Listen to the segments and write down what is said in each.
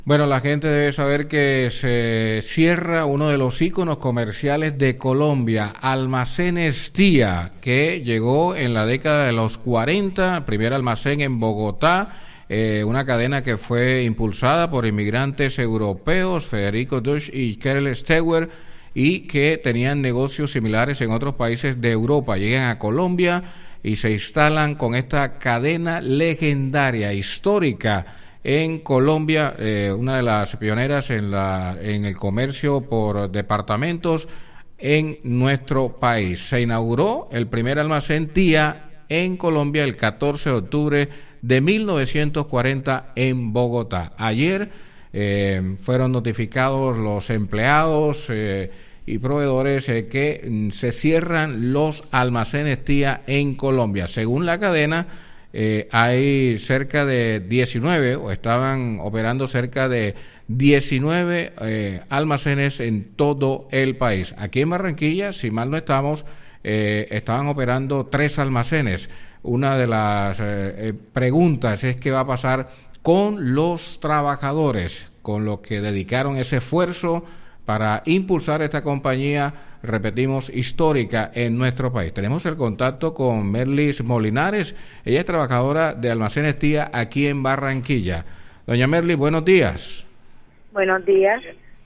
Bueno, la gente debe saber que se cierra uno de los íconos comerciales de Colombia, Almacenes Tía, que llegó en la década de los 40, primer almacén en Bogotá, una cadena que fue impulsada por inmigrantes europeos, Federico Dusch y Karel Steuer, y que tenían negocios similares en otros países de Europa. Llegan a Colombia y se instalan con esta cadena legendaria, histórica, en Colombia, una de las pioneras en el comercio por departamentos en nuestro país. Se inauguró el primer almacén Tía en Colombia el 14 de octubre de 1940 en Bogotá. Ayer fueron notificados los empleados y proveedores que se cierran los almacenes Tía en Colombia. Según la cadena, hay cerca de 19, o estaban operando cerca de 19 almacenes en todo el país. Aquí en Barranquilla, si mal no estamos, estaban operando 3 almacenes. Una de las preguntas es qué va a pasar con los trabajadores, con los que dedicaron ese esfuerzo para impulsar esta compañía, repetimos, histórica en nuestro país. Tenemos el contacto con Merlis Molinares, ella es trabajadora de Almacenes Tía aquí en Barranquilla. Doña Merlis, buenos días. Buenos días.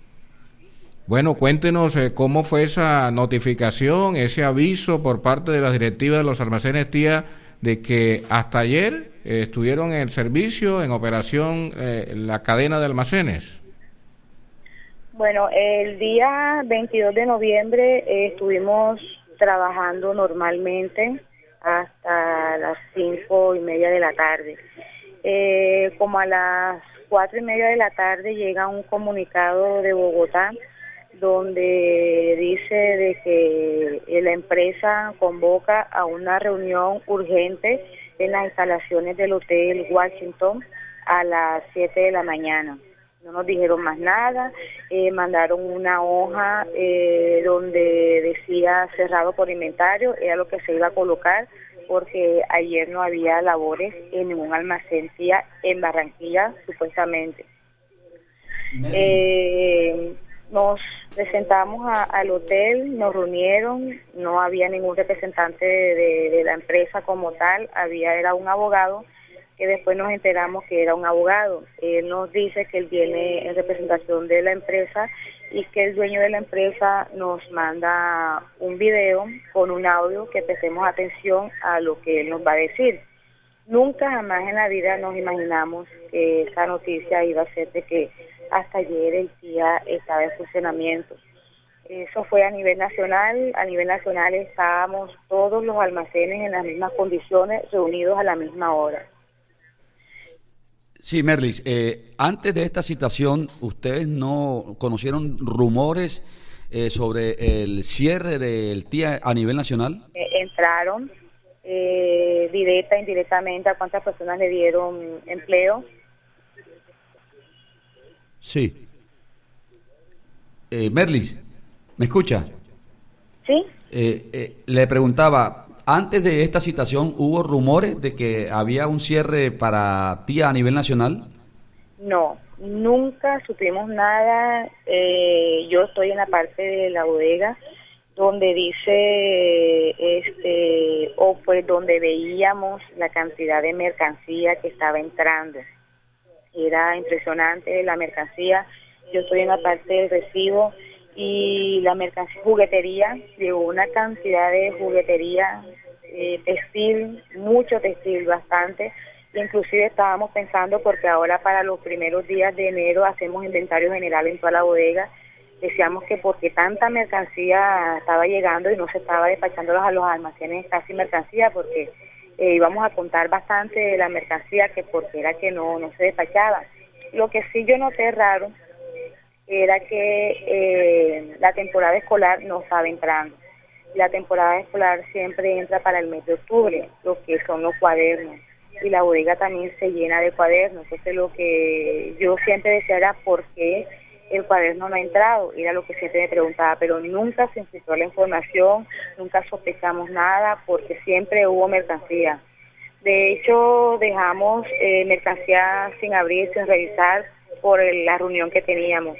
Bueno, cuéntenos cómo fue esa notificación, ese aviso por parte de las directivas de los Almacenes Tía de que hasta ayer estuvieron en servicio, en operación, la cadena de almacenes. Bueno, el día 22 de noviembre estuvimos trabajando normalmente hasta las 5:30 de la tarde. Como a las 4:30 de la tarde llega un comunicado de Bogotá donde dice de que la empresa convoca a una reunión urgente en las instalaciones del Hotel Washington a las 7 de la mañana. No nos dijeron más nada, mandaron una hoja donde decía cerrado por inventario, era lo que se iba a colocar, porque ayer no había labores en ningún almacén Tía en Barranquilla, supuestamente. Nos presentamos al hotel, nos reunieron, no había ningún representante de la empresa como tal, era un abogado, que después nos enteramos que era un abogado. Él nos dice que él viene en representación de la empresa y que el dueño de la empresa nos manda un video con un audio que prestemos atención a lo que él nos va a decir. Nunca jamás en la vida nos imaginamos que esa noticia iba a ser de que hasta ayer el día estaba en funcionamiento. Eso fue a nivel nacional. A nivel nacional estábamos todos los almacenes en las mismas condiciones, reunidos a la misma hora. Sí, Merlis, antes de esta citación, ¿ustedes no conocieron rumores sobre el cierre del Tía a nivel nacional? Entraron directa, indirectamente, a cuántas personas le dieron empleo. Sí. Merlis, ¿me escucha? Sí. Le preguntaba, antes de esta citación, ¿hubo rumores de que había un cierre para Tía a nivel nacional? No, nunca supimos nada. Yo estoy en la parte de la bodega donde dice, o pues donde veíamos la cantidad de mercancía que estaba entrando. Era impresionante la mercancía. Yo estoy en la parte del recibo y la mercancía, juguetería, llegó una cantidad de juguetería, textil, mucho textil, bastante. Inclusive estábamos pensando, porque ahora para los primeros días de enero hacemos inventario general en toda la bodega, decíamos que porque tanta mercancía estaba llegando y no se estaba despachando a los almacenes casi mercancía, porque íbamos a contar bastante de la mercancía, que porque era que no se despachaba. Lo que sí yo noté raro era que la temporada escolar no estaba entrando. La temporada escolar siempre entra para el mes de octubre, lo que son los cuadernos, y la bodega también se llena de cuadernos. Entonces lo que yo siempre decía era ¿por qué el cuaderno no ha entrado? Era lo que siempre me preguntaba, pero nunca se infiltró la información, nunca sospechamos nada, porque siempre hubo mercancía. De hecho, dejamos mercancía sin abrir, sin revisar, por la reunión que teníamos.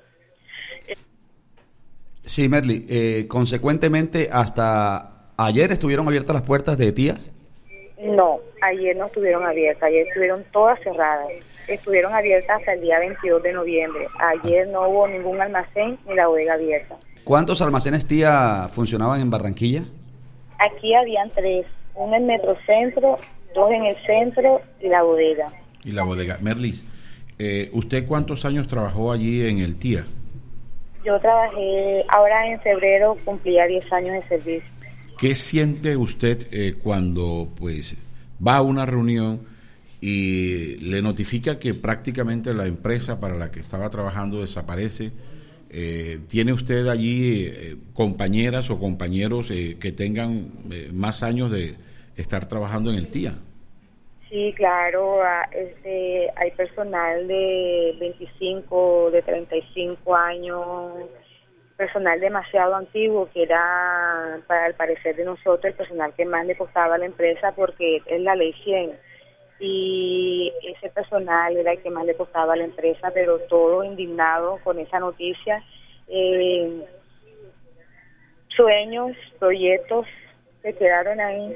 Sí, Merly, consecuentemente, hasta ayer estuvieron abiertas las puertas de Tía. No, ayer no estuvieron abiertas, ayer estuvieron todas cerradas. Estuvieron abiertas hasta el día 22 de noviembre. Ayer no hubo ningún almacén ni la bodega abierta. ¿Cuántos almacenes Tía funcionaban en Barranquilla? Aquí habían 3, uno en Metrocentro, 2 en el centro y la bodega. Y la bodega. Merlis, ¿usted cuántos años trabajó allí en el TIA? Yo trabajé, ahora en febrero cumplía 10 años de servicio. ¿Qué siente usted cuando pues va a una reunión y le notifica que prácticamente la empresa para la que estaba trabajando desaparece? ¿Tiene usted allí compañeras o compañeros que tengan más años de estar trabajando en el TIA? Sí, claro, hay personal de 25, de 35 años, personal demasiado antiguo que era, para el parecer de nosotros, el personal que más le costaba a la empresa porque es la ley 100. Y ese personal era el que más le costaba a la empresa, pero todo indignado con esa noticia. Sueños, proyectos se quedaron ahí.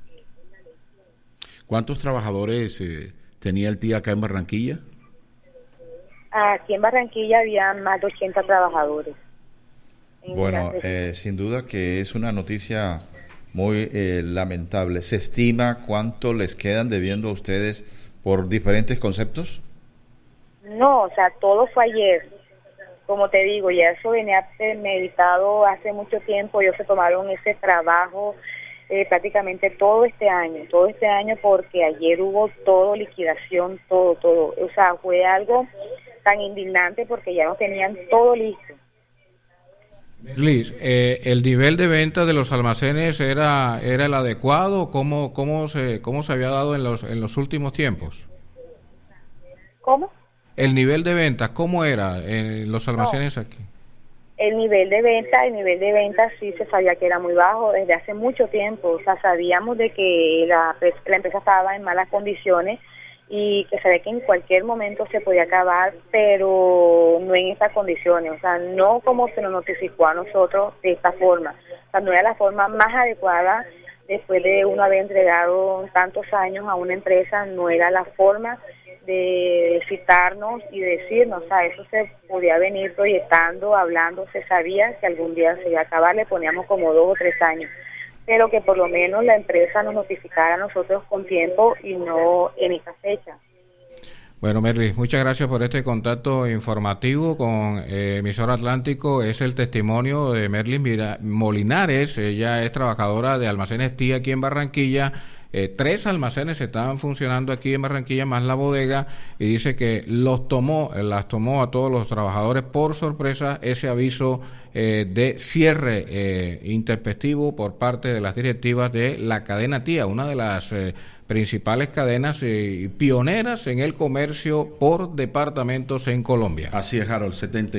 ¿Cuántos trabajadores tenía el TIA acá en Barranquilla? Aquí en Barranquilla había más de 80 trabajadores. Bueno, sin duda que es una noticia muy lamentable. ¿Se estima cuánto les quedan debiendo a ustedes por diferentes conceptos? No, o sea, todo fue ayer. Como te digo, ya eso venía meditado hace mucho tiempo. Ellos se tomaron ese trabajo prácticamente todo este año porque ayer hubo todo, liquidación, todo. O sea, fue algo tan indignante porque ya no tenían todo listo. Liz, ¿el nivel de venta de los almacenes era el adecuado? ¿Cómo se había dado en los últimos tiempos? ¿Cómo? El nivel de ventas, ¿cómo era en los almacenes aquí? El nivel de venta sí se sabía que era muy bajo desde hace mucho tiempo. O sea, sabíamos de que la empresa estaba en malas condiciones y que sabía que en cualquier momento se podía acabar, pero no en esas condiciones. O sea, no como se nos notificó a nosotros de esta forma. O sea, no era la forma más adecuada después de uno haber entregado tantos años a una empresa, no era la forma de citarnos y decirnos, o sea, eso se podía venir proyectando, hablando, se sabía que algún día se iba a acabar, le poníamos como 2 o 3 años, pero que por lo menos la empresa nos notificara a nosotros con tiempo y no en esa fecha. Bueno, Merly, muchas gracias por este contacto informativo con Emisora Atlántico. Es el testimonio de Merly Molinares. Ella es trabajadora de Almacenes Tía aquí en Barranquilla. 3 almacenes estaban funcionando aquí en Barranquilla, más la bodega, y dice que las tomó a todos los trabajadores por sorpresa ese aviso de cierre intempestivo por parte de las directivas de la cadena Tía, una de las principales cadenas pioneras en el comercio por departamentos en Colombia. Así es, Harold,